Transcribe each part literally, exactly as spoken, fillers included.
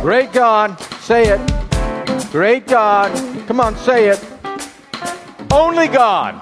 Great God, say it. Great God, come on, say it. Only God.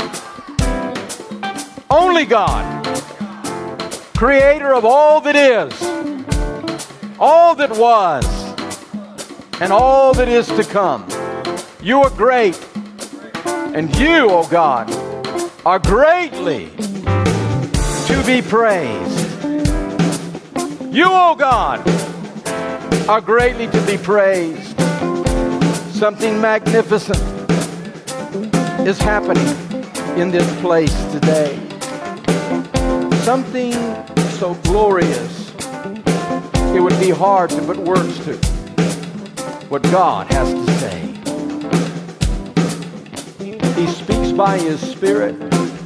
Only God. Creator of all that is, all that was, and all that is to come. You are great, and you, O God, are greatly to be praised. You, O God, are greatly to be praised. Something magnificent is happening in this place today. Something so glorious, it would be hard to put words to what God has to say. He speaks by His Spirit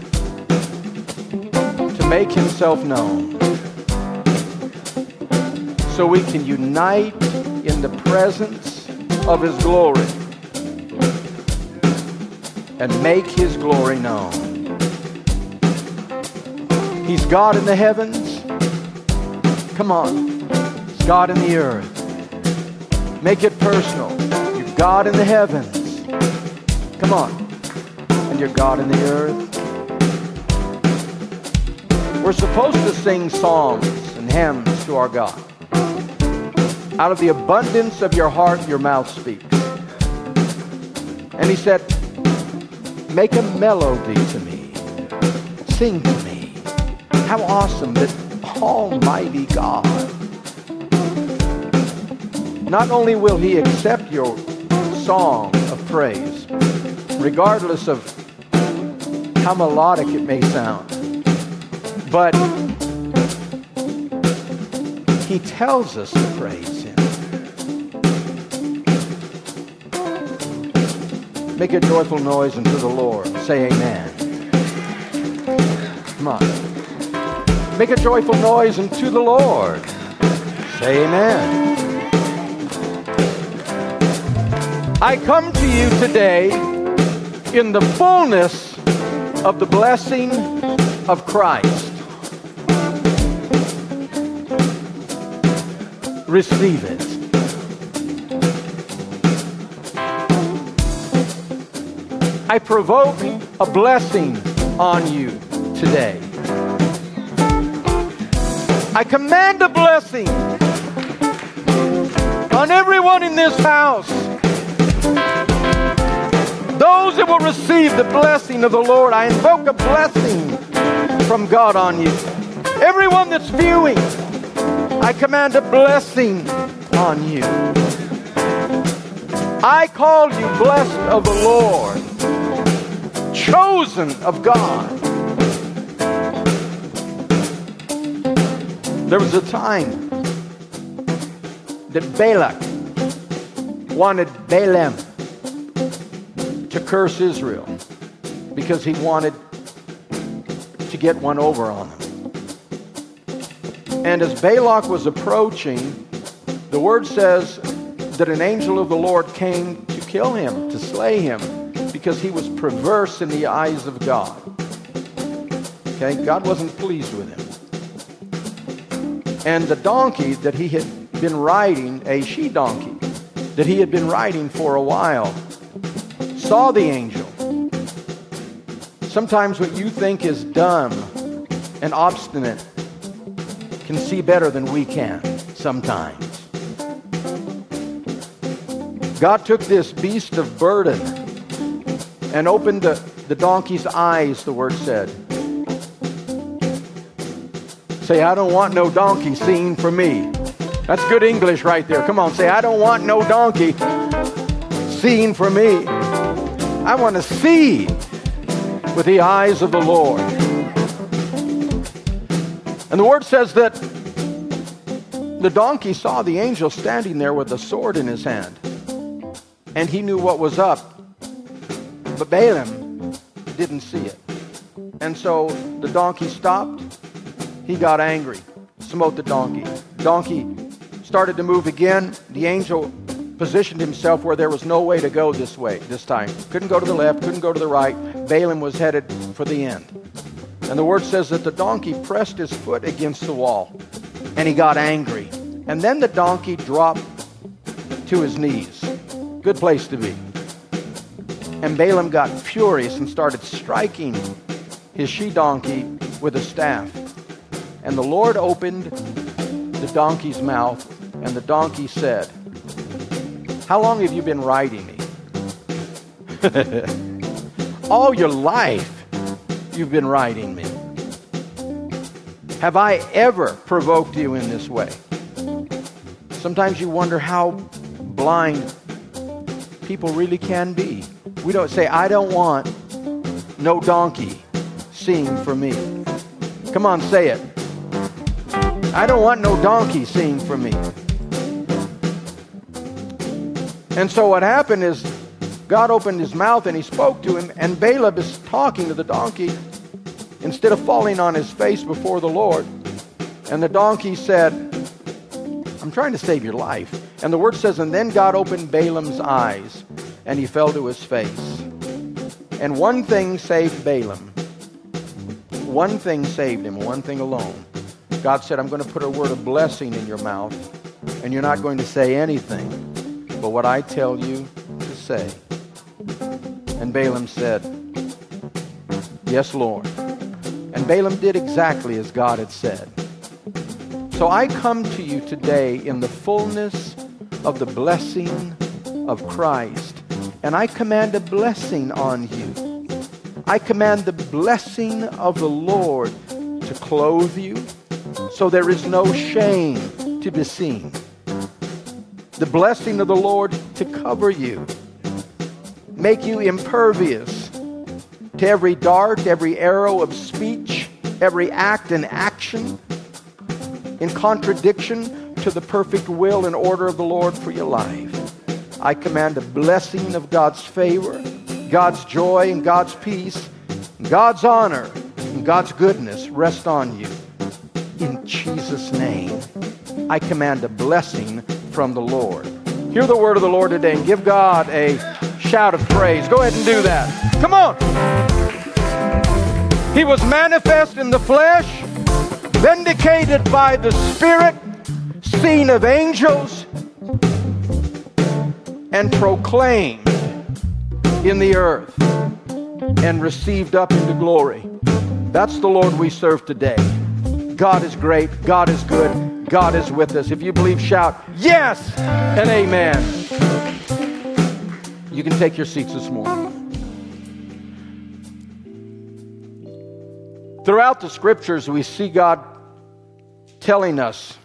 to make Himself known, so we can unite in the presence of His glory and make His glory known. He's God in the heavens. Come on. He's God in the earth. Make it personal. You're God in the heavens. Come on. And you're God in the earth. We're supposed to sing songs and hymns to our God. Out of the abundance of your heart, your mouth speaks. And He said, make a melody to me. Sing to me. How awesome that Almighty God, not only will He accept your song of praise, regardless of how melodic it may sound, but He tells us to praise Him. Make a joyful noise unto the Lord. Say amen. Come on. Make a joyful noise unto the Lord. Say amen. I come to you today in the fullness of the blessing of Christ. Receive it. I provoke a blessing on you today. I command a blessing on everyone in this house. Those that will receive the blessing of the Lord, I invoke a blessing from God on you. Everyone that's viewing, I command a blessing on you. I call you blessed of the Lord, chosen of God. There was a time that Balak wanted Balaam to curse Israel because he wanted to get one over on them. And as Balak was approaching, the word says that an angel of the Lord came to kill him, to slay him, because he was perverse in the eyes of God. Okay, God wasn't pleased with him. And the donkey that he had been riding, a she-donkey, that he had been riding for a while, saw the angel. Sometimes what you think is dumb and obstinate can see better than we can sometimes. God took this beast of burden and opened the, the donkey's eyes, the word said. Say, I don't want no donkey seen for me. That's good English right there. Come on, say, I don't want no donkey seen for me. I want to see with the eyes of the Lord. And the word says that the donkey saw the angel standing there with a sword in his hand. And he knew what was up. But Balaam didn't see it. And so the donkey stopped. He got angry, smote the donkey. Donkey started to move again. The angel positioned himself where there was no way to go this way, this time. Couldn't go to the left, couldn't go to the right. Balaam was headed for the end. And the word says that the donkey pressed his foot against the wall, and he got angry. And then the donkey dropped to his knees. Good place to be. And Balaam got furious and started striking his she-donkey with a staff. And the Lord opened the donkey's mouth, and the donkey said, "How long have you been riding me?" "All your life you've been riding me. Have I ever provoked you in this way?" Sometimes you wonder how blind people really can be. We don't say, "I don't want no donkey seeing for me." Come on, say it. "I don't want no donkey seeing for me." And so what happened is God opened his mouth and he spoke to him, and Balaam is talking to the donkey instead of falling on his face before the Lord. And the donkey said, "I'm trying to save your life." And the word says, and then God opened Balaam's eyes, and he fell to his face. And one thing saved Balaam. One thing saved him, one thing alone. God said, "I'm going to put a word of blessing in your mouth, and you're not going to say anything but what I tell you to say." And Balaam said, "Yes, Lord." And Balaam did exactly as God had said. So I come to you today in the fullness of the blessing of Christ, and I command a blessing on you. I command the blessing of the Lord to clothe you, so there is no shame to be seen. The blessing of the Lord to cover you, make you impervious to every dart, every arrow of speech, every act and action in contradiction to the perfect will and order of the Lord for your life. I command a blessing of God's favor, God's joy, and God's peace, God's honor, and God's goodness rest on you. In Jesus' name, I command a blessing from the Lord. Hear the word of the Lord today and give God a shout of praise. Go ahead and do that. Come on. He was manifest in the flesh, vindicated by the Spirit, seen of angels, and proclaimed in the earth, and received up into glory. That's the Lord we serve today. God is great. God is good. God is with us. If you believe, shout yes and amen. You can take your seats this morning. Throughout the scriptures, we see God telling us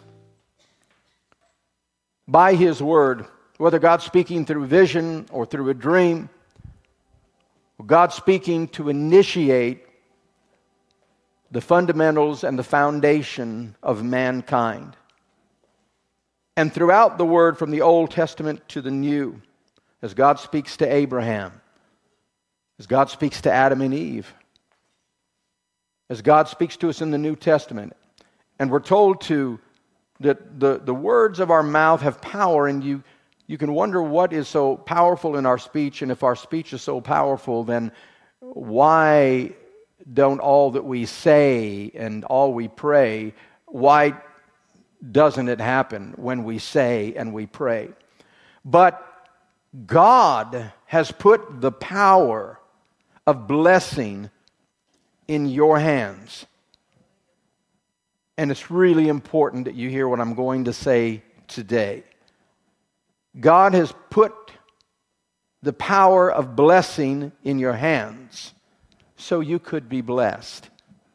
by his word, whether God's speaking through vision or through a dream, or God speaking to initiate the fundamentals and the foundation of mankind. And throughout the word from the Old Testament to the New, as God speaks to Abraham, as God speaks to Adam and Eve, as God speaks to us in the New Testament, and we're told to that the, the words of our mouth have power, and you, you can wonder what is so powerful in our speech, and if our speech is so powerful, then why don't all that we say and all we pray, why doesn't it happen when we say and we pray? But God has put the power of blessing in your hands. And it's really important that you hear what I'm going to say today. God has put the power of blessing in your hands so you could be blessed.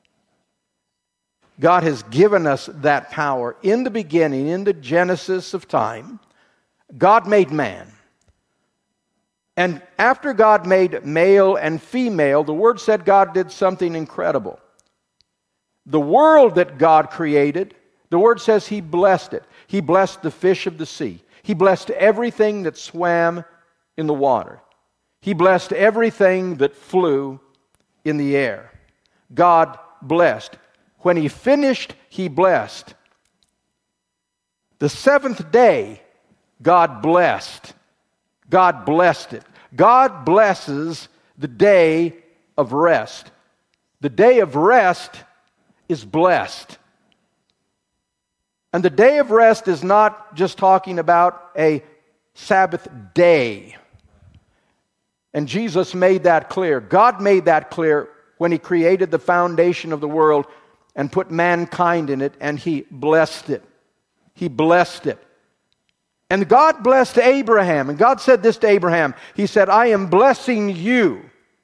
God has given us that power. In the beginning, in the Genesis of time, God made man. And after God made male and female, the Word said God did something incredible. The world that God created, the Word says He blessed it. He blessed the fish of the sea. He blessed everything that swam in the water. He blessed everything that flew in the air. God blessed. When He finished, He blessed. The seventh day, God blessed. God blessed it. God blesses the day of rest. The day of rest is blessed. And the day of rest is not just talking about a Sabbath day. And Jesus made that clear. God made that clear when he created the foundation of the world and put mankind in it, and he blessed it. He blessed it. And God blessed Abraham. And God said this to Abraham. He said, I am blessing you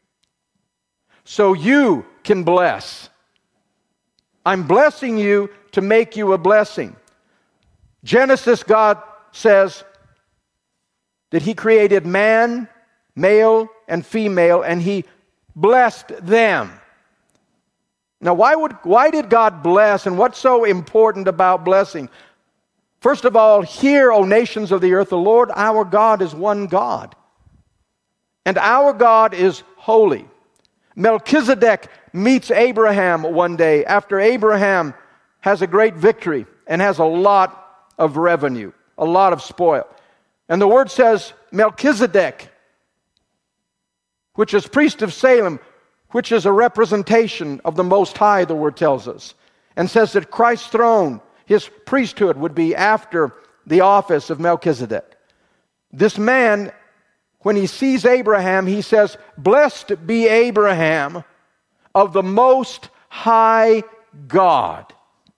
so you can bless. I'm blessing you to make you a blessing. Genesis, God says that he created man, male and female, and he blessed them. Now, why would why did God bless, and what's so important about blessing? First of all, hear, O nations of the earth, the Lord our God is one God. And our God is holy. Melchizedek meets Abraham one day after Abraham has a great victory and has a lot of revenue, a lot of spoil. And the word says, Melchizedek, which is priest of Salem, which is a representation of the Most High, the word tells us, and says that Christ's throne, his priesthood, would be after the office of Melchizedek. This man, when he sees Abraham, he says, blessed be Abraham of the Most High God.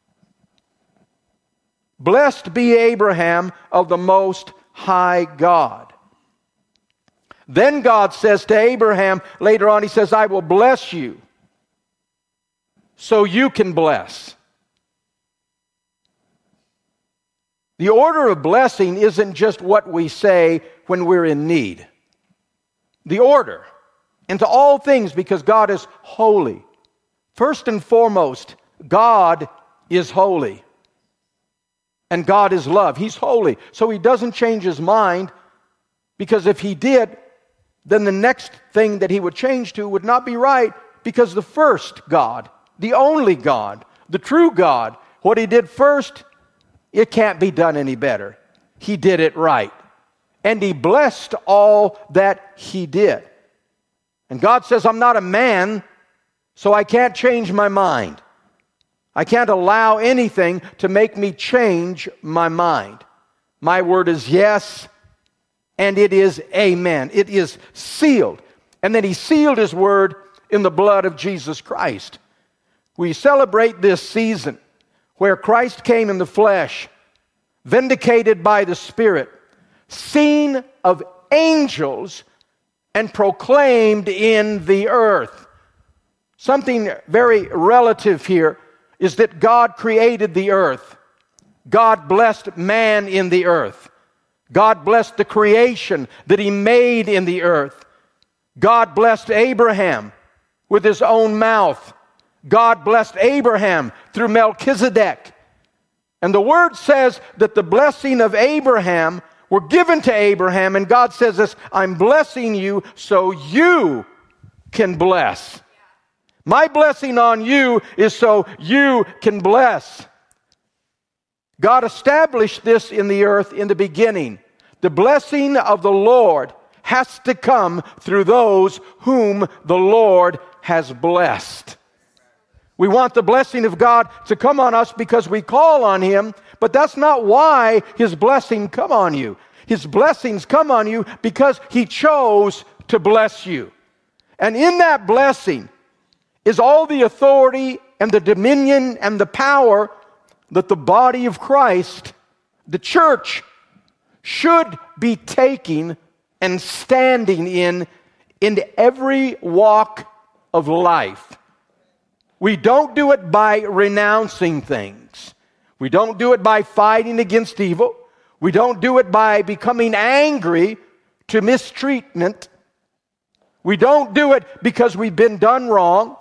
Blessed be Abraham of the Most High God. Then God says to Abraham, later on, he says, I will bless you so you can bless. The order of blessing isn't just what we say when we're in need. The order, into all things, because God is holy. First and foremost, God is holy. And God is love. He's holy. So he doesn't change his mind, because if he did, then the next thing that he would change to would not be right, because the first God, the only God, the true God, what he did first, it can't be done any better. He did it right. And he blessed all that he did. And God says, I'm not a man, so I can't change my mind. I can't allow anything to make me change my mind. My word is yes, and it is amen. It is sealed. And then he sealed his word in the blood of Jesus Christ. We celebrate this season where Christ came in the flesh, vindicated by the Spirit, seen of angels, and proclaimed in the earth. Something very relative here is that God created the earth. God blessed man in the earth. God blessed the creation that he made in the earth. God blessed Abraham with his own mouth. God blessed Abraham through Melchizedek. And the word says that the blessing of Abraham were given to Abraham, and God says this, I'm blessing you so you can bless. My blessing on you is so you can bless. God established this in the earth in the beginning. The blessing of the Lord has to come through those whom the Lord has blessed. We want the blessing of God to come on us because we call on him, but that's not why his blessing come on you. His blessings come on you because he chose to bless you. And in that blessing is all the authority and the dominion and the power that the body of Christ, the church, should be taking and standing in in every walk of life. We don't do it by renouncing things. We don't do it by fighting against evil. We don't do it by becoming angry to mistreatment. We don't do it because we've been done wrong.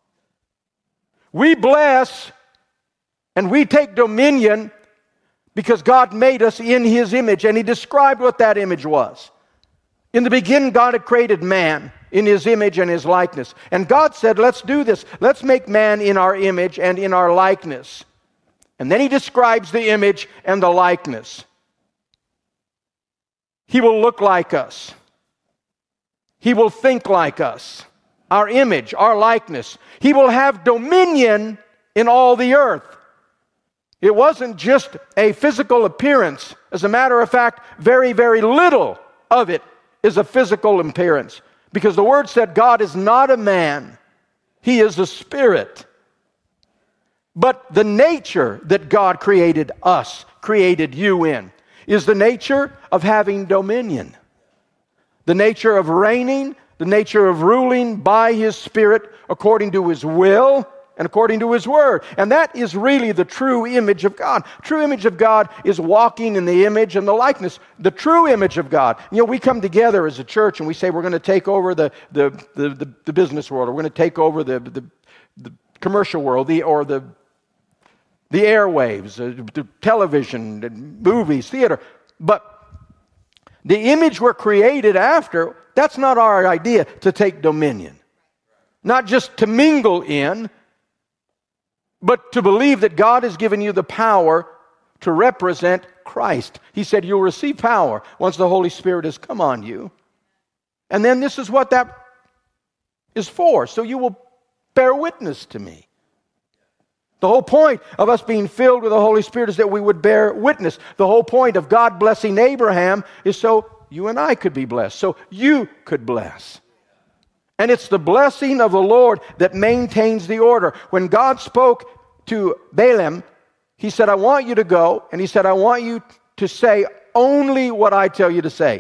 We bless and we take dominion because God made us in his image, and he described what that image was. In the beginning, God had created man in his image and his likeness. And God said, let's do this. Let's make man in our image and in our likeness. And then he describes the image and the likeness. He will look like us. He will think like us. Our image, our likeness. He will have dominion in all the earth. It wasn't just a physical appearance. As a matter of fact, very, very little of it is a physical appearance. Because the Word said God is not a man. He is a spirit. But the nature that God created us, created you in, is the nature of having dominion. The nature of reigning, the nature of ruling by His Spirit according to His will and according to His Word. And that is really the true image of God. True image of God is walking in the image and the likeness. The true image of God. You know, we come together as a church and we say we're going to take over the, the, the, the, the business world, or we're going to take over the, the, the commercial world, the, or the, the airwaves, the, the television, the movies, theater. But the image we're created after, that's not our idea, to take dominion. Not just to mingle in, but to believe that God has given you the power to represent Christ. He said you'll receive power once the Holy Spirit has come on you. And then this is what that is for. So you will bear witness to me. The whole point of us being filled with the Holy Spirit is that we would bear witness. The whole point of God blessing Abraham is so you and I could be blessed, so you could bless. And it's the blessing of the Lord that maintains the order. When God spoke to Balaam, He said, I want you to go, and He said, I want you to say only what I tell you to say.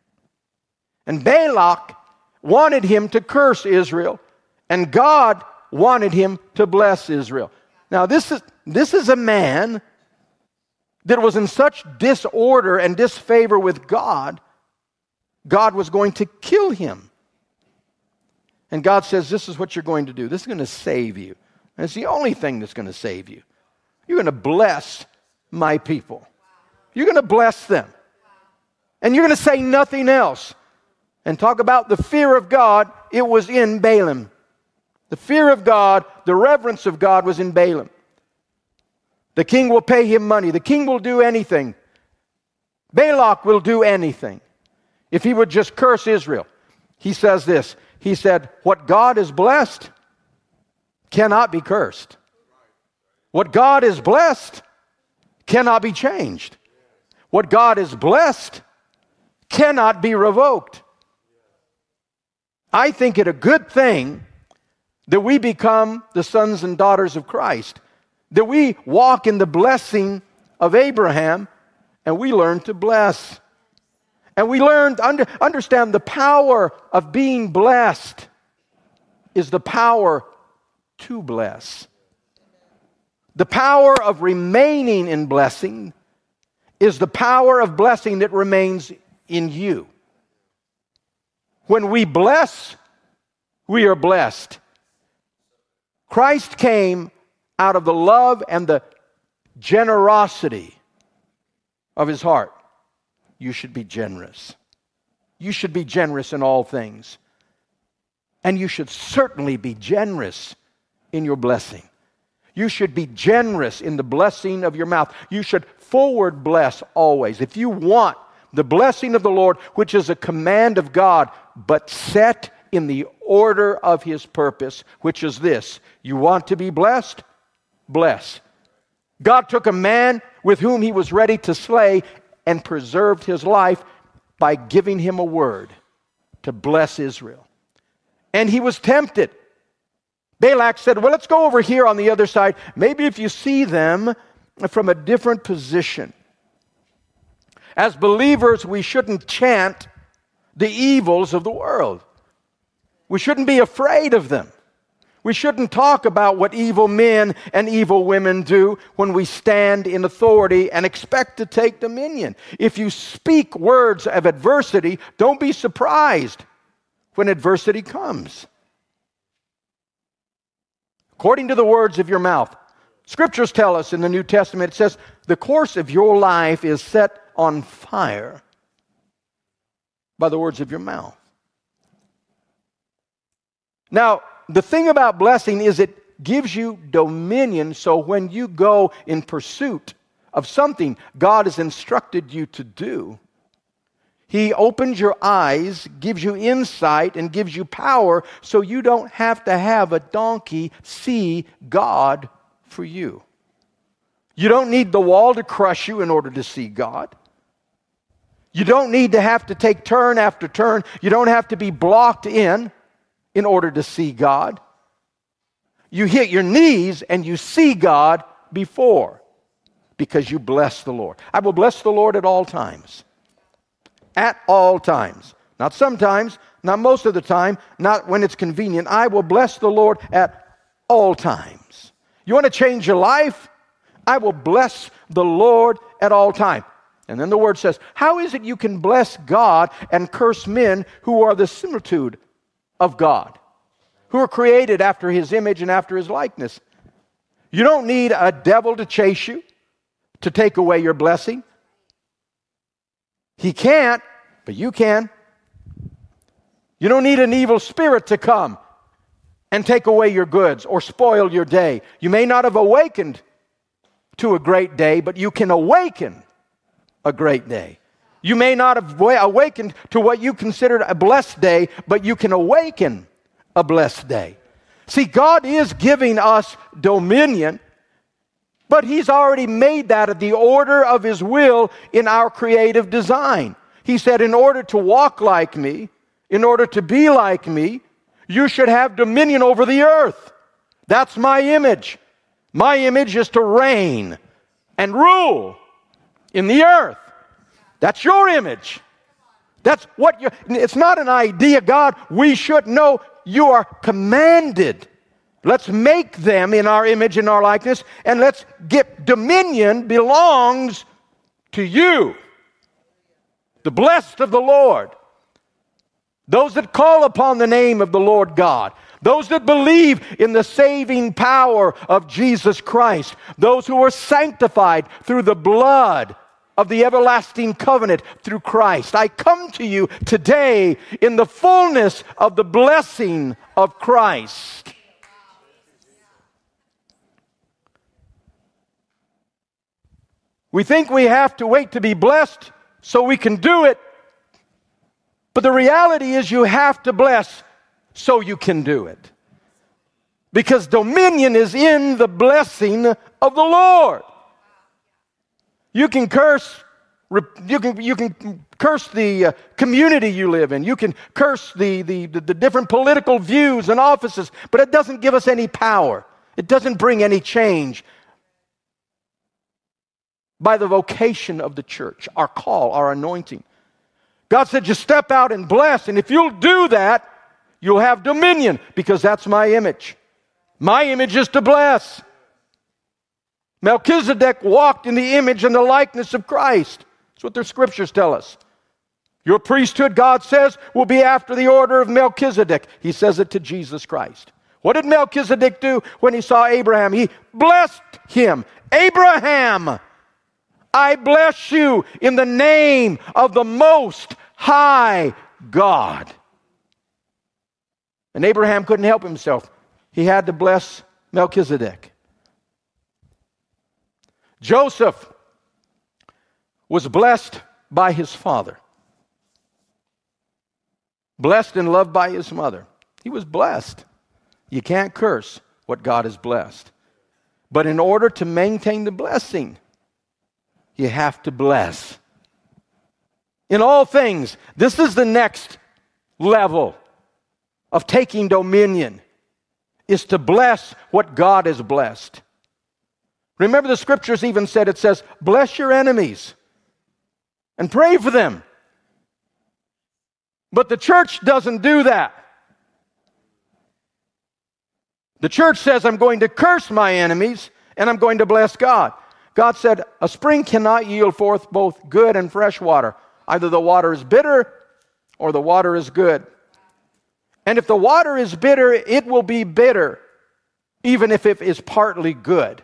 And Balak wanted him to curse Israel, and God wanted him to bless Israel. Now, this is, this is a man that was in such disorder and disfavor with God, God was going to kill him. And God says, this is what you're going to do. This is going to save you. And it's the only thing that's going to save you. You're going to bless my people. You're going to bless them. And you're going to say nothing else. And talk about the fear of God, it was in Balaam. The fear of God, the reverence of God was in Balaam. The king will pay him money. The king will do anything. Balak will do anything. If he would just curse Israel. He says this. He said, what God is blessed cannot be cursed. What God is blessed cannot be changed. What God is blessed cannot be revoked. I think it a good thing that we become the sons and daughters of Christ, that we walk in the blessing of Abraham, and we learn to bless. And we learn to under, understand the power of being blessed is the power to bless. The power of remaining in blessing is the power of blessing that remains in you. When we bless, we are blessed. Christ came out of the love and the generosity of His heart. You should be generous. You should be generous in all things. And you should certainly be generous in your blessing. You should be generous in the blessing of your mouth. You should forward bless always. If you want the blessing of the Lord, which is a command of God, but set in the order of His purpose, which is this. You want to be blessed? Bless. God took a man with whom He was ready to slay and preserved his life by giving him a word to bless Israel. And he was tempted. Balak said, well, let's go over here on the other side. Maybe if you see them from a different position. As believers, we shouldn't chant the evils of the world. We shouldn't be afraid of them. We shouldn't talk about what evil men and evil women do when we stand in authority and expect to take dominion. If you speak words of adversity, don't be surprised when adversity comes. According to the words of your mouth. Scriptures tell us in the New Testament, it says, the course of your life is set on fire by the words of your mouth. Now, the thing about blessing is it gives you dominion, so when you go in pursuit of something God has instructed you to do, He opens your eyes, gives you insight, and gives you power so you don't have to have a donkey see God for you. You don't need the wall to crush you in order to see God. You don't need to have to take turn after turn. You don't have to be blocked in in order to see God. You hit your knees and you see God before because you bless the Lord. I will bless the Lord at all times. At all times. Not sometimes, not most of the time, not when it's convenient. I will bless the Lord at all times. You want to change your life? I will bless the Lord at all times. And then the word says, how is it you can bless God and curse men who are the similitude of God, who are created after His image and after His likeness? You don't need a devil to chase you, to take away your blessing. He can't, but you can. You don't need an evil spirit to come and take away your goods or spoil your day. You may not have awakened to a great day, but you can awaken a great day. You may not have awakened to what you considered a blessed day, but you can awaken a blessed day. See, God is giving us dominion, but He's already made that the order of His will in our creative design. He said, in order to walk like me, in order to be like me, you should have dominion over the earth. That's my image. My image is to reign and rule in the earth. That's your image. That's what you, it's not an idea, God, we should know. You are commanded. Let's make them in our image and our likeness, and let's get dominion belongs to you. The blessed of the Lord. Those that call upon the name of the Lord God. Those that believe in the saving power of Jesus Christ. Those who are sanctified through the blood of the everlasting covenant through Christ. I come to you today in the fullness of the blessing of Christ. We think we have to wait to be blessed so we can do it. But the reality is you have to bless so you can do it. Because dominion is in the blessing of the Lord. You can curse, you can, you can curse the uh, community you live in. You can curse the, the, the, the different political views and offices, but it doesn't give us any power. It doesn't bring any change. By the vocation of the church, our call, our anointing. God said, you step out and bless, and if you'll do that, you'll have dominion, because that's my image. My image is to bless. Melchizedek walked in the image and the likeness of Christ. That's what the scriptures tell us. Your priesthood, God says, will be after the order of Melchizedek. He says it to Jesus Christ. What did Melchizedek do when he saw Abraham? He blessed him. Abraham, I bless you in the name of the Most High God. And Abraham couldn't help himself. He had to bless Melchizedek. Joseph was blessed by his father. Blessed and loved by his mother. He was blessed. You can't curse what God has blessed. But in order to maintain the blessing, you have to bless. In all things, this is the next level of taking dominion, is to bless what God has blessed. Remember, the scriptures even said, it says, bless your enemies and pray for them. But the church doesn't do that. The church says, I'm going to curse my enemies and I'm going to bless God. God said, a spring cannot yield forth both good and fresh water. Either the water is bitter or the water is good. And if the water is bitter, it will be bitter, even if it is partly good.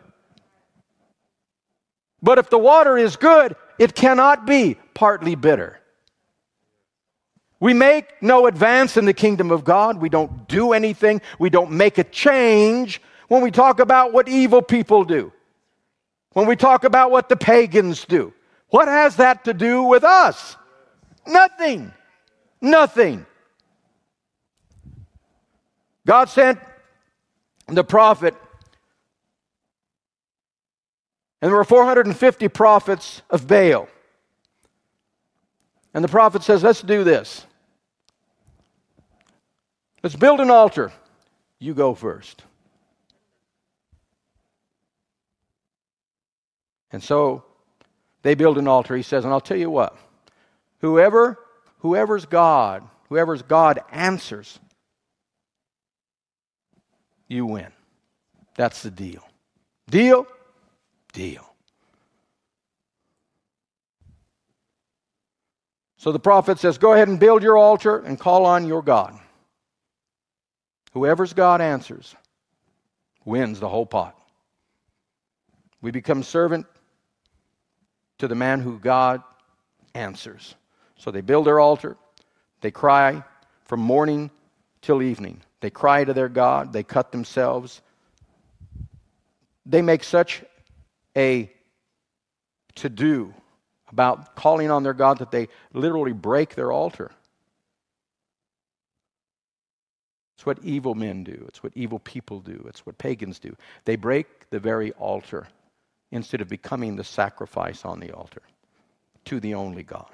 But if the water is good, it cannot be partly bitter. We make no advance in the kingdom of God. We don't do anything. We don't make a change when we talk about what evil people do. When we talk about what the pagans do. What has that to do with us? Nothing. Nothing. God sent the prophet And there were four hundred fifty prophets of Baal. And the prophet says, let's do this. Let's build an altar. You go first. And so they build an altar. He says, and I'll tell you what, whoever, whoever's God, whoever's God answers, you win. That's the deal. Deal? Deal. So the prophet says, go ahead and build your altar and call on your God. Whoever's God answers wins the whole pot. We become servant to the man who God answers. So they build their altar. They cry from morning till evening. They cry to their God. They cut themselves. They make such a to-do about calling on their God that they literally break their altar. It's what evil men do. It's what evil people do. It's what pagans do. They break the very altar instead of becoming the sacrifice on the altar to the only God.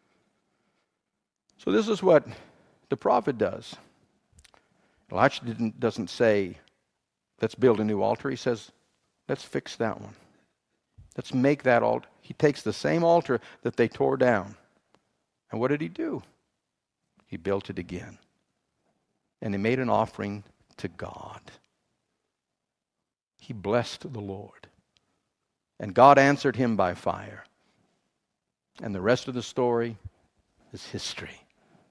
So this is what the prophet does. Elijah didn't, doesn't say, let's build a new altar. He says, let's fix that one. Let's make that altar. He takes the same altar that they tore down. And what did he do? He built it again. And he made an offering to God. He blessed the Lord. And God answered him by fire. And the rest of the story is history.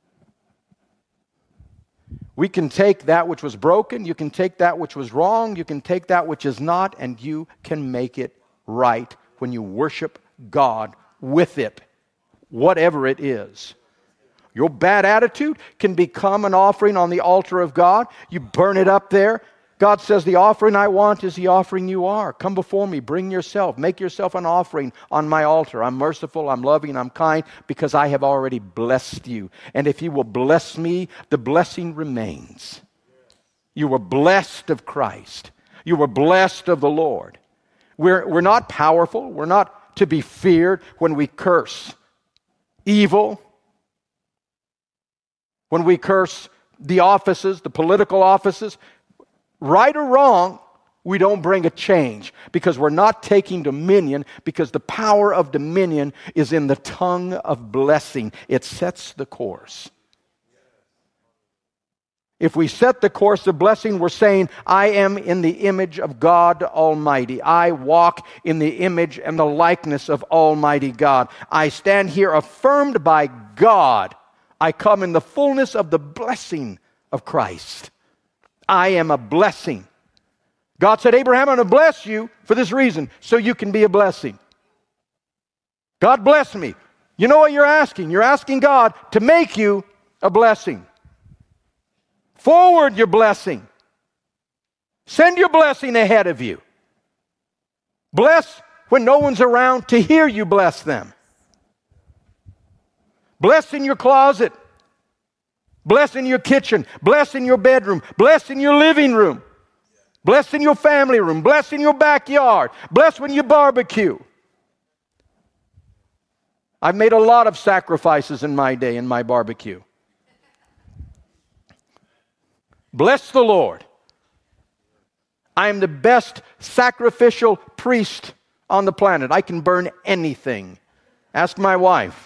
We can take that which was broken, you can take that which was wrong, you can take that which is not, and you can make it right when you worship God with it, whatever it is. Your bad attitude can become an offering on the altar of God. You burn it up there. God says, the offering I want is the offering you are. Come before me, bring yourself, make yourself an offering on my altar. I'm merciful, I'm loving, I'm kind, because I have already blessed you. And if you will bless me, the blessing remains. You were blessed of Christ. You were blessed of the Lord. We're, we're not powerful. We're not to be feared when we curse evil, when we curse the offices, the political offices. Right or wrong, we don't bring a change because we're not taking dominion, because the power of dominion is in the tongue of blessing. It sets the course. If we set the course of blessing, we're saying, I am in the image of God Almighty. I walk in the image and the likeness of Almighty God. I stand here affirmed by God. I come in the fullness of the blessing of Christ. I am a blessing. God said, Abraham, I'm going to bless you for this reason, so you can be a blessing. God bless me. You know what you're asking? You're asking God to make you a blessing. Forward your blessing. Send your blessing ahead of you. Bless when no one's around to hear you bless them. Bless in your closet. Bless in your kitchen. Bless in your bedroom. Bless in your living room. Bless in your family room. Bless in your backyard. Bless when you barbecue. I've made a lot of sacrifices in my day in my barbecue. Bless the Lord. I am the best sacrificial priest on the planet. I can burn anything. Ask my wife.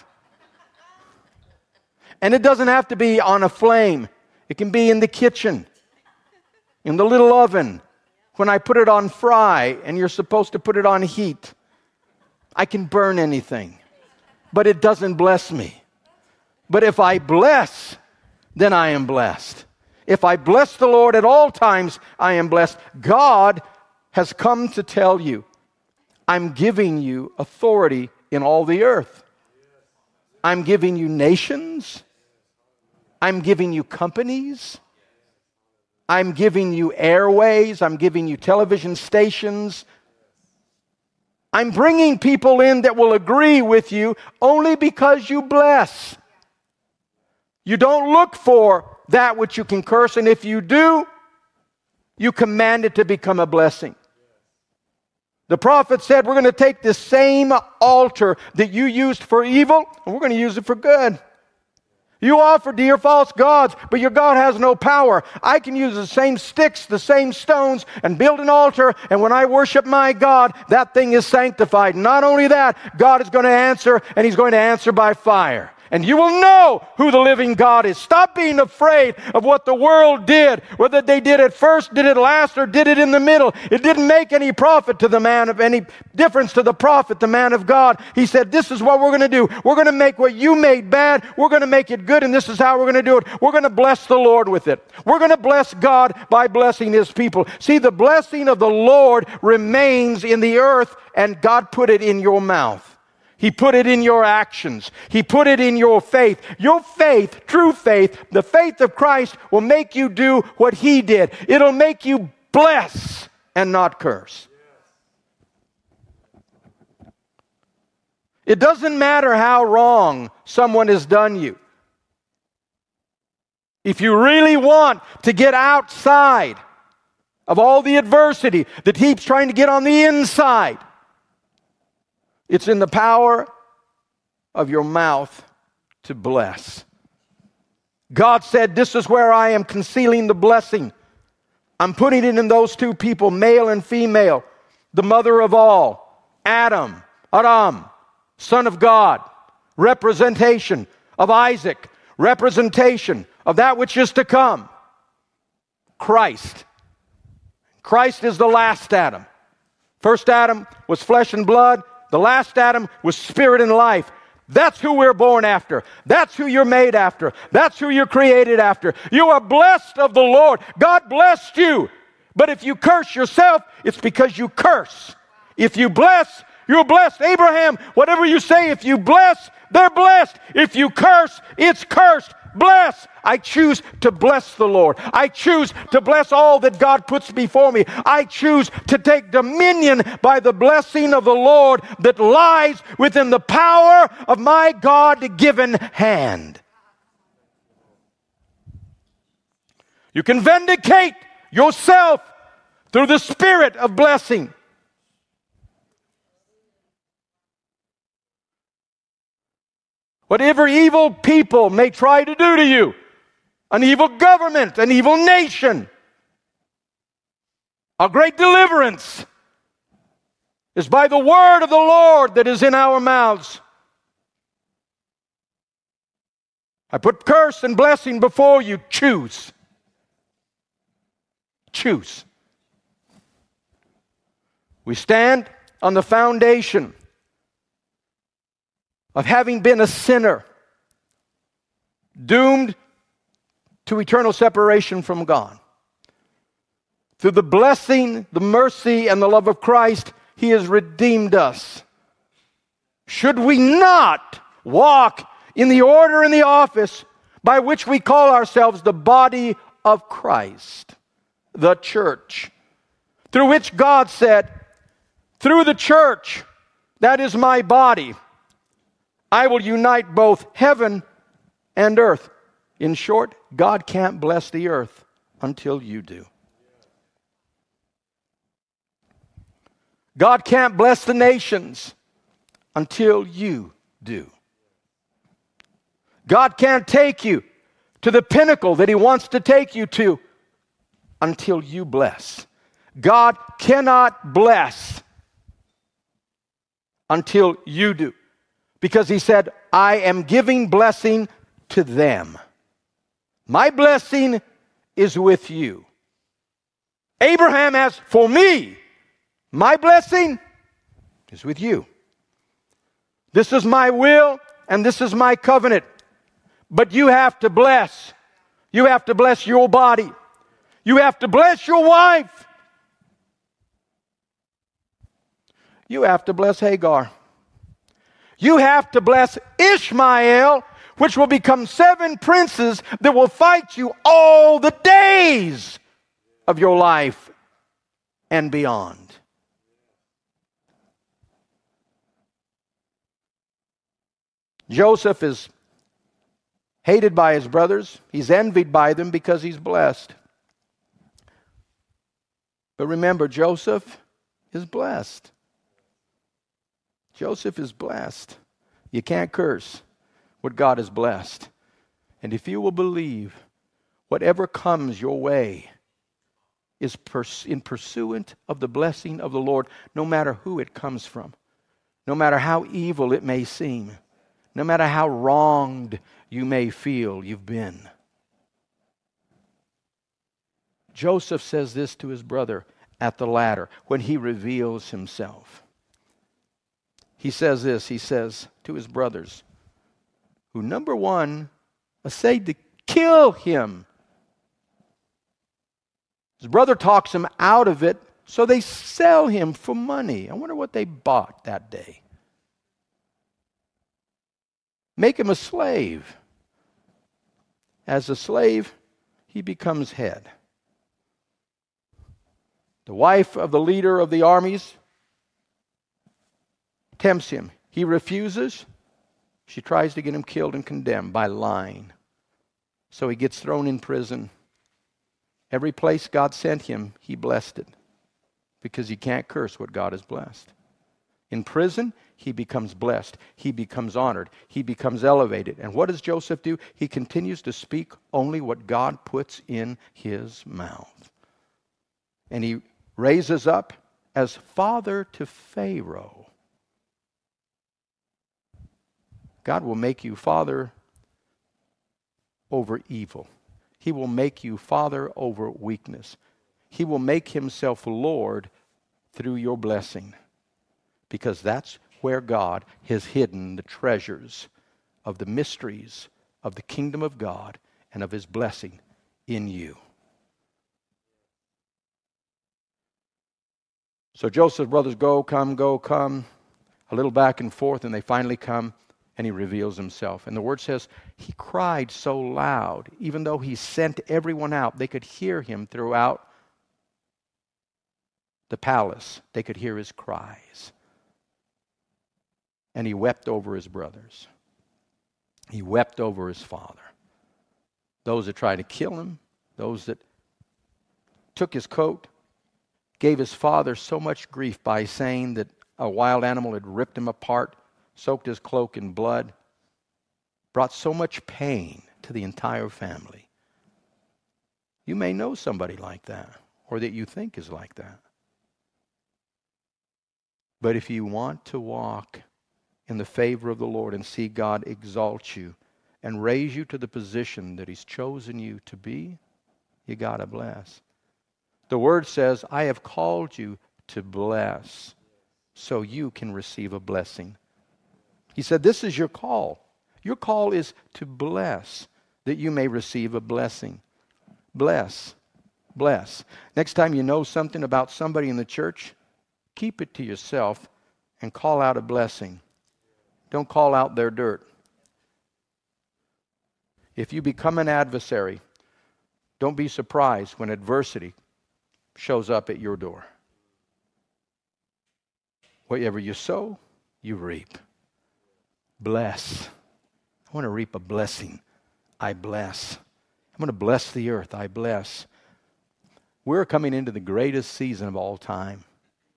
And it doesn't have to be on a flame. It can be in the kitchen, in the little oven, when I put it on fry and you're supposed to put it on heat. I can burn anything, but it doesn't bless me. But if I bless, then I am blessed. If I bless the Lord at all times, I am blessed. God has come to tell you, I'm giving you authority in all the earth. I'm giving you nations. I'm giving you companies. I'm giving you airways. I'm giving you television stations. I'm bringing people in that will agree with you only because you bless. You don't look for that which you can curse, and if you do, you command it to become a blessing. The prophet said, we're going to take this same altar that you used for evil, and we're going to use it for good. You offered to your false gods, but your God has no power. I can use the same sticks, the same stones, and build an altar, and when I worship my God, that thing is sanctified. Not only that, God is going to answer, and He's going to answer by fire. And you will know who the living God is. Stop being afraid of what the world did, whether they did it first, did it last, or did it in the middle. It didn't make any profit to the man of any difference to the prophet, the man of God. He said, this is what we're going to do. We're going to make what you made bad, we're going to make it good, and this is how we're going to do it. We're going to bless the Lord with it. We're going to bless God by blessing His people. See, the blessing of the Lord remains in the earth, and God put it in your mouth. He put it in your actions. He put it in your faith. Your faith, true faith, the faith of Christ will make you do what He did. It'll make you bless and not curse. It doesn't matter how wrong someone has done you. If you really want to get outside of all the adversity that keeps trying to get on the inside, it's in the power of your mouth to bless. God said, this is where I am concealing the blessing. I'm putting it in those two people, male and female, the mother of all, Adam, Adam, son of God, representation of Isaac, representation of that which is to come, Christ. Christ is the last Adam. First Adam was flesh and blood. The last Adam was spirit and life. That's who we're born after. That's who you're made after. That's who you're created after. You are blessed of the Lord. God blessed you. But if you curse yourself, it's because you curse. If you bless, you're blessed. Abraham, whatever you say, if you bless, they're blessed. If you curse, it's cursed. Bless. I choose to bless the Lord. I choose to bless all that God puts before me. I choose to take dominion by the blessing of the Lord that lies within the power of my God-given hand. You can vindicate yourself through the spirit of blessing. Whatever evil people may try to do to you, an evil government, an evil nation, a great deliverance is by the word of the Lord that is in our mouths. I put curse and blessing before you. Choose. Choose. We stand on the foundation of having been a sinner, doomed to eternal separation from God. Through the blessing, the mercy, and the love of Christ, He has redeemed us. Should we not walk in the order and the office by which we call ourselves the body of Christ, the church, through which God said, through the church, that is my body, I will unite both heaven and earth. In short, God can't bless the earth until you do. God can't bless the nations until you do. God can't take you to the pinnacle that He wants to take you to until you bless. God cannot bless until you do. Because He said, I am giving blessing to them. My blessing is with you. Abraham has, for me, my blessing is with you. This is my will and this is my covenant. But you have to bless. You have to bless your body. You have to bless your wife. You have to bless Hagar. You have to bless Ishmael, which will become seven princes that will fight you all the days of your life and beyond. Joseph is hated by his brothers. He's envied by them because he's blessed. But remember, Joseph is blessed. Joseph is blessed. You can't curse what God has blessed. And if you will believe, whatever comes your way is pers- in pursuant of the blessing of the Lord, no matter who it comes from, no matter how evil it may seem, no matter how wronged you may feel you've been. Joseph says this to his brother at the ladder when he reveals himself. He says this, he says to his brothers, who, number one, essayed to kill him. His brother talks him out of it, so they sell him for money. I wonder what they bought that day. Make him a slave. As a slave, he becomes head. The wife of the leader of the armies tempts him. He refuses. She tries to get him killed and condemned by lying. So he gets thrown in prison. Every place God sent him, he blessed it, because you can't curse what God has blessed. In prison, he becomes blessed. He becomes honored. He becomes elevated. And what does Joseph do? He continues to speak only what God puts in his mouth. And he raises up as father to Pharaoh. God will make you father over evil. He will make you father over weakness. He will make himself Lord through your blessing, because that's where God has hidden the treasures of the mysteries of the kingdom of God and of his blessing in you. So Joseph's brothers go, come, go, come, a little back and forth, and they finally come, and he reveals himself. And the word says he cried so loud, even though he sent everyone out, they could hear him throughout the palace. They could hear his cries. And he wept over his brothers. He wept over his father. Those that tried to kill him, those that took his coat, gave his father so much grief by saying that a wild animal had ripped him apart, soaked his cloak in blood, brought so much pain to the entire family. You may know somebody like that, or that you think is like that. But if you want to walk in the favor of the Lord and see God exalt you and raise you to the position that he's chosen you to be, you got to bless. The word says, I have called you to bless so you can receive a blessing. He said, this is your call. Your call is to bless that you may receive a blessing. Bless. Bless. Next time you know something about somebody in the church, keep it to yourself and call out a blessing. Don't call out their dirt. If you become an adversary, don't be surprised when adversity shows up at your door. Whatever you sow, you reap. Bless. I want to reap a blessing. I bless. I'm going to bless the earth. I bless. We're coming into the greatest season of all time.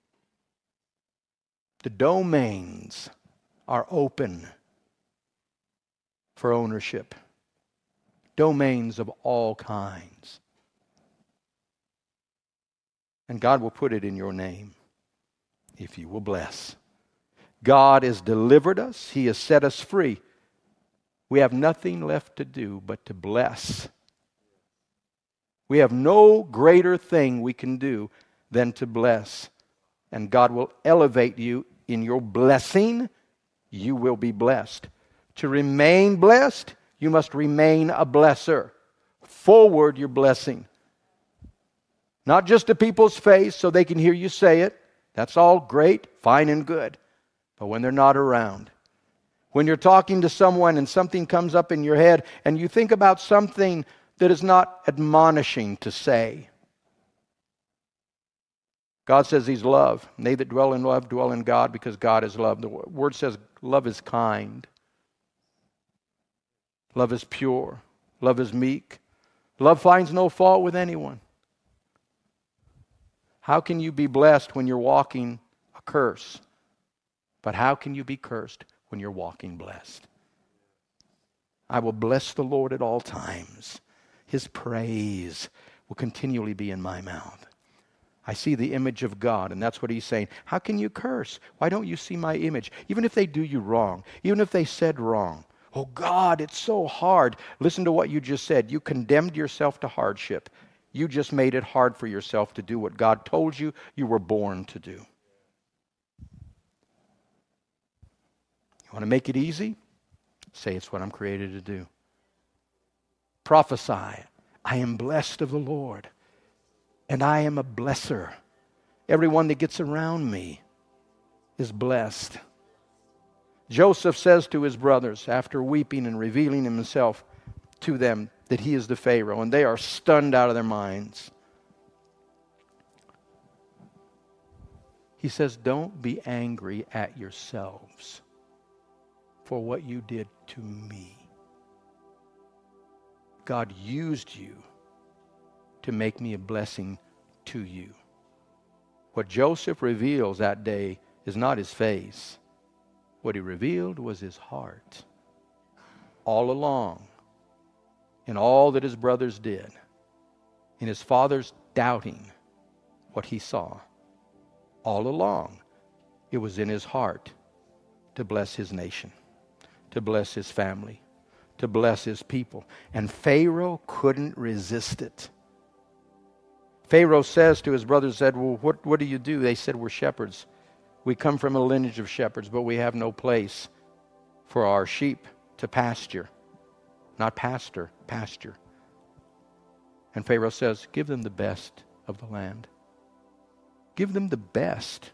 The domains are open for ownership. Domains of all kinds. And God will put it in your name if you will bless. God has delivered us. He has set us free. We have nothing left to do but to bless. We have no greater thing we can do than to bless. And God will elevate you in your blessing. You will be blessed. To remain blessed, you must remain a blesser. Forward your blessing. Not just to people's face so they can hear you say it. That's all great, fine and good. But when they're not around, when you're talking to someone and something comes up in your head and you think about something that is not admonishing to say. God says he's love. And they that dwell in love dwell in God, because God is love. The word says love is kind. Love is pure. Love is meek. Love finds no fault with anyone. How can you be blessed when you're walking a curse? But how can you be cursed when you're walking blessed? I will bless the Lord at all times. His praise will continually be in my mouth. I see the image of God, and that's what he's saying. How can you curse? Why don't you see my image? Even if they do you wrong, even if they said wrong. Oh God, it's so hard. Listen to what you just said. You condemned yourself to hardship. You just made it hard for yourself to do what God told you you were born to do. You want to make it easy? Say it's what I'm created to do. Prophesy. I am blessed of the Lord, and I am a blesser. Everyone that gets around me is blessed. Joseph says to his brothers, after weeping and revealing himself to them, that he is the Pharaoh, and they are stunned out of their minds. He says, don't be angry at yourselves for what you did to me. God used you to make me a blessing to you. What Joseph reveals that day is not his face. What he revealed was his heart. All along, in all that his brothers did, in his father's doubting what he saw, all along, it was in his heart to bless his nation, to bless his family, to bless his people. And Pharaoh couldn't resist it. Pharaoh says to his brothers, said, well, what, what do you do? They said, we're shepherds. We come from a lineage of shepherds, but we have no place for our sheep to pasture. Not pastor, pasture. And Pharaoh says, give them the best of the land. Give them the best,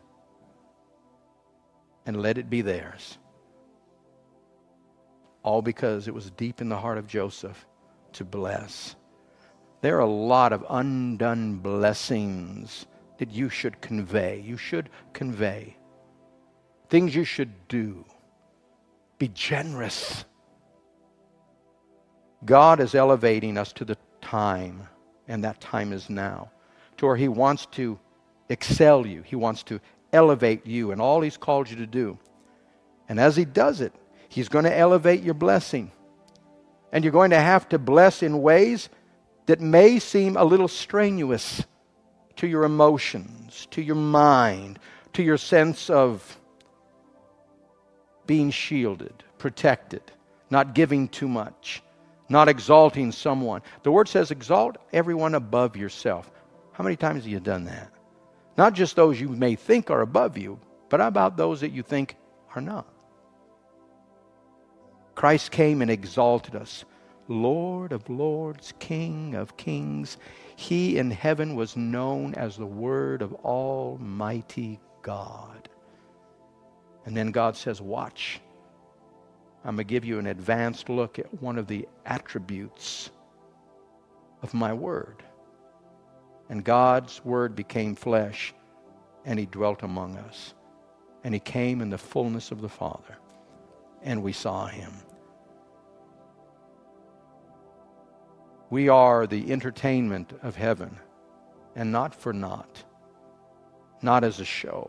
and let it be theirs. All because it was deep in the heart of Joseph to bless. There are a lot of undone blessings that you should convey. You should convey. Things you should do. Be generous. God is elevating us to the time, and that time is now, to where He wants to excel you. He wants to elevate you and all He's called you to do. And as He does it, He's going to elevate your blessing. And you're going to have to bless in ways that may seem a little strenuous to your emotions, to your mind, to your sense of being shielded, protected, not giving too much, not exalting someone. The Word says exalt everyone above yourself. How many times have you done that? Not just those you may think are above you, but how about those that you think are not? Christ came and exalted us. Lord of lords, King of kings. He in heaven was known as the Word of Almighty God. And then God says, watch. I'm going to give you an advanced look at one of the attributes of my Word. And God's Word became flesh, and He dwelt among us. And He came in the fullness of the Father, and we saw Him. We are the entertainment of heaven, and not for naught, not as a show.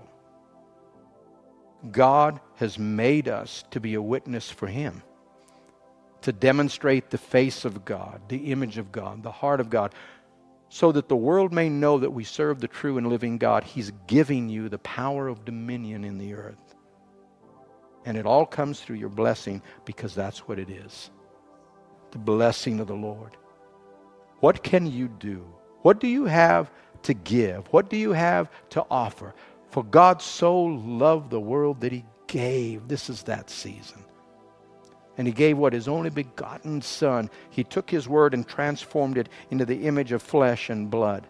God has made us to be a witness for Him, to demonstrate the face of God, the image of God, the heart of God, so that the world may know that we serve the true and living God. He's giving you the power of dominion in the earth. And it all comes through your blessing, because that's what it is. The blessing of the Lord. What can you do? What do you have to give? What do you have to offer? For God so loved the world that He gave. This is that season. And He gave what? His only begotten Son. He took His Word and transformed it into the image of flesh and blood.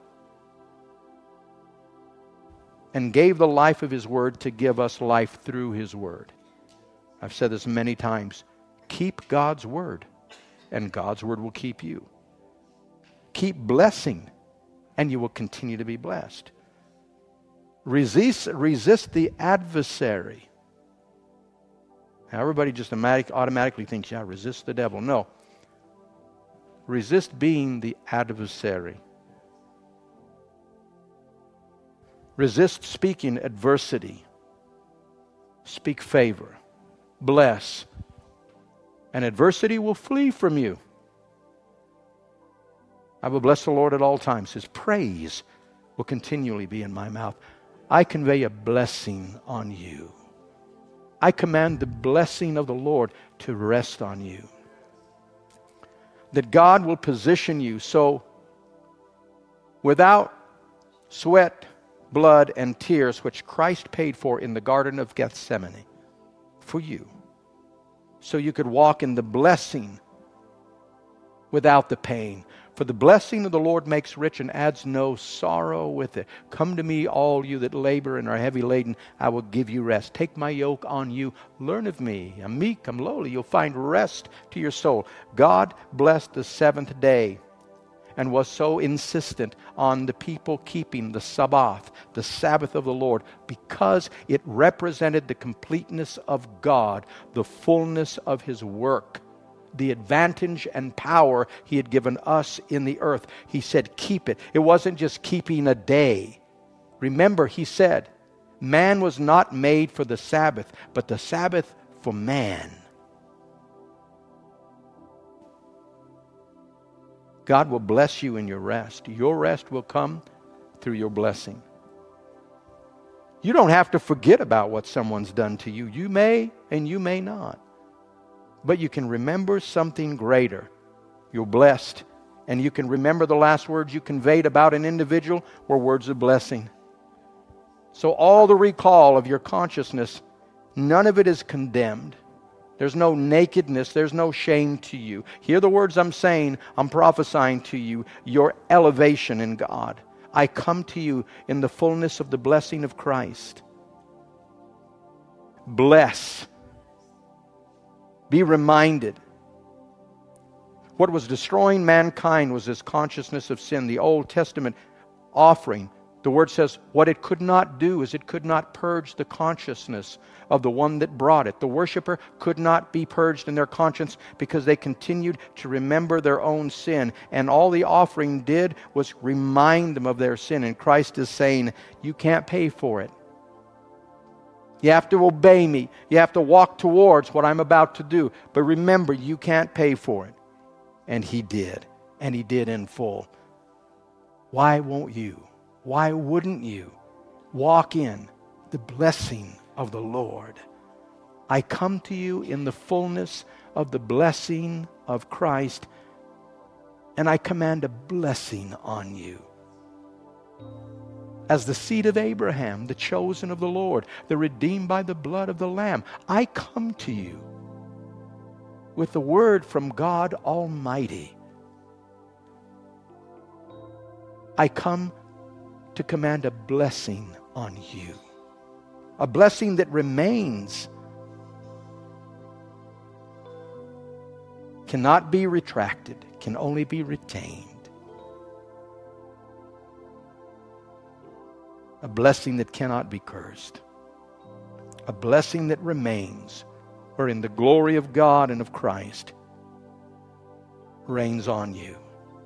And gave the life of His Word to give us life through His Word. I've said this many times. Keep God's Word, and God's Word will keep you. Keep blessing, and you will continue to be blessed. Resist, resist the adversary. Now, everybody just automatically thinks, yeah, resist the devil. No. Resist being the adversary. Resist speaking adversity. speak favor, bless, and adversity will flee from you. I will bless the Lord at all times. His praise will continually be in my mouth. I convey a blessing on you. I command the blessing of the Lord to rest on you. That God will position you so without sweat, blood, and tears, which Christ paid for in the Garden of Gethsemane for you, so you could walk in the blessing without the pain. For the blessing of the Lord makes rich and adds no sorrow with it. Come to me, all you that labor and are heavy laden, I will give you rest. Take my yoke on you. Learn of me. I'm meek, I'm lowly. You'll find rest to your soul. God blessed the seventh day and was so insistent on the people keeping the Sabbath, the Sabbath of the Lord, because it represented the completeness of God, the fullness of His work, the advantage and power He had given us in the earth. He said, keep it. It wasn't just keeping a day. Remember, He said, man was not made for the Sabbath, but the Sabbath for man. God will bless you in your rest. Your rest will come through your blessing. You don't have to forget about what someone's done to you. You may and you may not. But you can remember something greater. You're blessed. And you can remember the last words you conveyed about an individual were words of blessing. So all the recall of your consciousness, none of it is condemned. There's no nakedness. There's no shame to you. Hear the words I'm saying. I'm prophesying to you. Your elevation in God. I come to you in the fullness of the blessing of Christ. Bless. Be reminded. What was destroying mankind was this consciousness of sin. The Old Testament offering, the Word says, what it could not do is it could not purge the consciousness of the one that brought it. The worshiper could not be purged in their conscience because they continued to remember their own sin. And all the offering did was remind them of their sin. And Christ is saying, you can't pay for it. You have to obey me. You have to walk towards what I'm about to do. But remember, you can't pay for it. And He did. And He did in full. Why won't you? Why wouldn't you walk in the blessing of the Lord? I come to you in the fullness of the blessing of Christ, and I command a blessing on you. As the seed of Abraham, the chosen of the Lord, the redeemed by the blood of the Lamb, I come to you with the word from God Almighty. I come to command a blessing on you. A blessing that remains, cannot be retracted, can only be retained. A blessing that cannot be cursed. A blessing that remains, wherein the glory of God and of Christ reigns on you.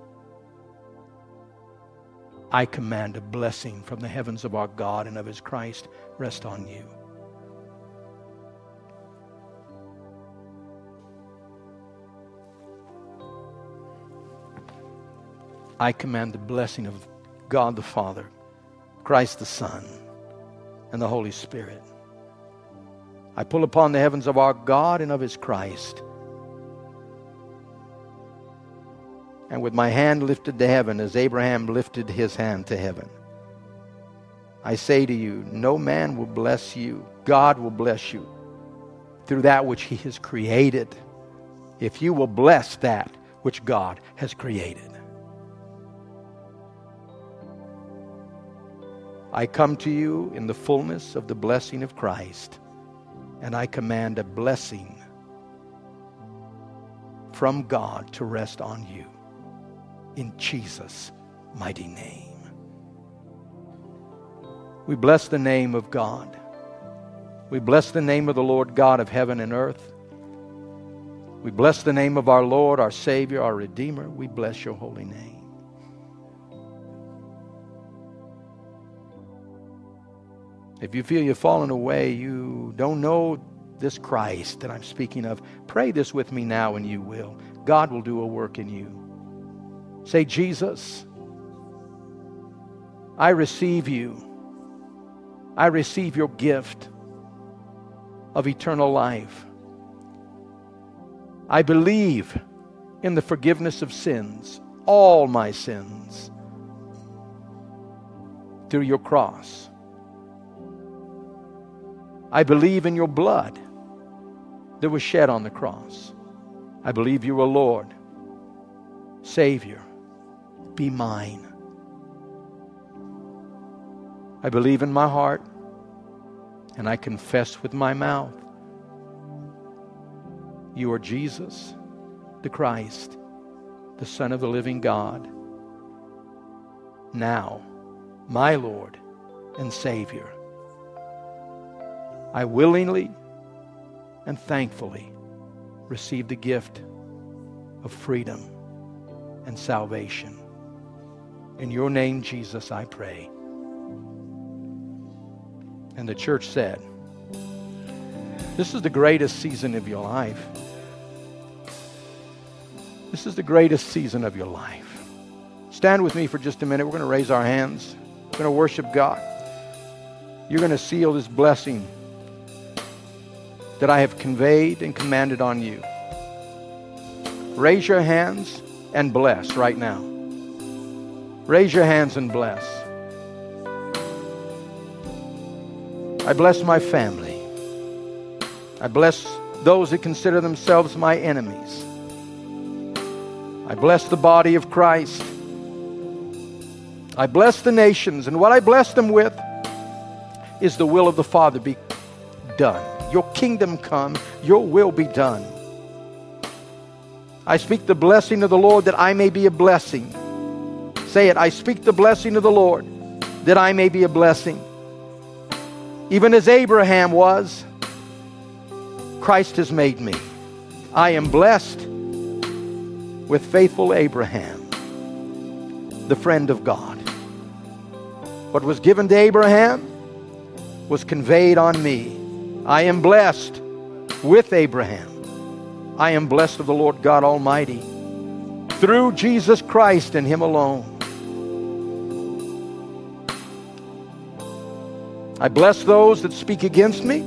I command a blessing from the heavens of our God and of His Christ rest on you. I command the blessing of God the Father, Christ the Son, and the Holy Spirit. I pull upon the heavens of our God and of His Christ. And with my hand lifted to heaven, as Abraham lifted his hand to heaven, I say to you, no man will bless you. God will bless you through that which He has created, if you will bless that which God has created. I come to you in the fullness of the blessing of Christ, and I command a blessing from God to rest on you in Jesus' mighty name. We bless the name of God. We bless the name of the Lord God of heaven and earth. We bless the name of our Lord, our Savior, our Redeemer. We bless your holy name. If you feel you've fallen away, you don't know this Christ that I'm speaking of, pray this with me now and you will. God will do a work in you. Say, Jesus, I receive you. I receive your gift of eternal life. I believe in the forgiveness of sins, all my sins, through your cross. I believe in your blood that was shed on the cross. I believe you are Lord, Savior. Be mine. I believe in my heart and I confess with my mouth you are Jesus, the Christ, the Son of the living God. Now, my Lord and Savior, I willingly and thankfully receive the gift of freedom and salvation. In your name, Jesus, I pray. And the church said, this is the greatest season of your life. This is the greatest season of your life. Stand with me for just a minute. We're going to raise our hands. We're going to worship God. You're going to seal this blessing that I have conveyed and commanded on you. Raise your hands and bless right now. Raise your hands and bless. I bless my family. I bless those that consider themselves my enemies. I bless the body of Christ. I bless the nations, and what I bless them with is the will of the Father be done. Your kingdom come, your will be done. I speak the blessing of the Lord that I may be a blessing. Say it, I speak the blessing of the Lord that I may be a blessing. Even as Abraham was, Christ has made me. I am blessed with faithful Abraham, the friend of God. What was given to Abraham was conveyed on me. I am blessed with Abraham. I am blessed of the Lord God Almighty through Jesus Christ and Him alone. I bless those that speak against me.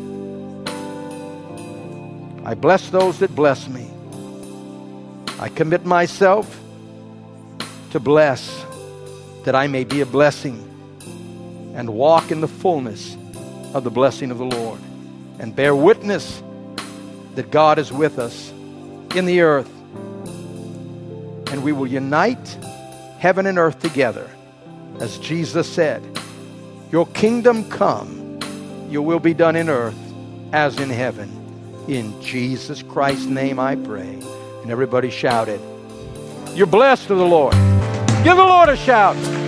I bless those that bless me. I commit myself to bless, that I may be a blessing and walk in the fullness of the blessing of the Lord and bear witness that God is with us in the earth, and we will unite heaven and earth together. As Jesus said, your kingdom come, your will be done in earth as in heaven. In Jesus Christ's name I pray. And everybody shouted, you're blessed of the Lord. Give the Lord a shout.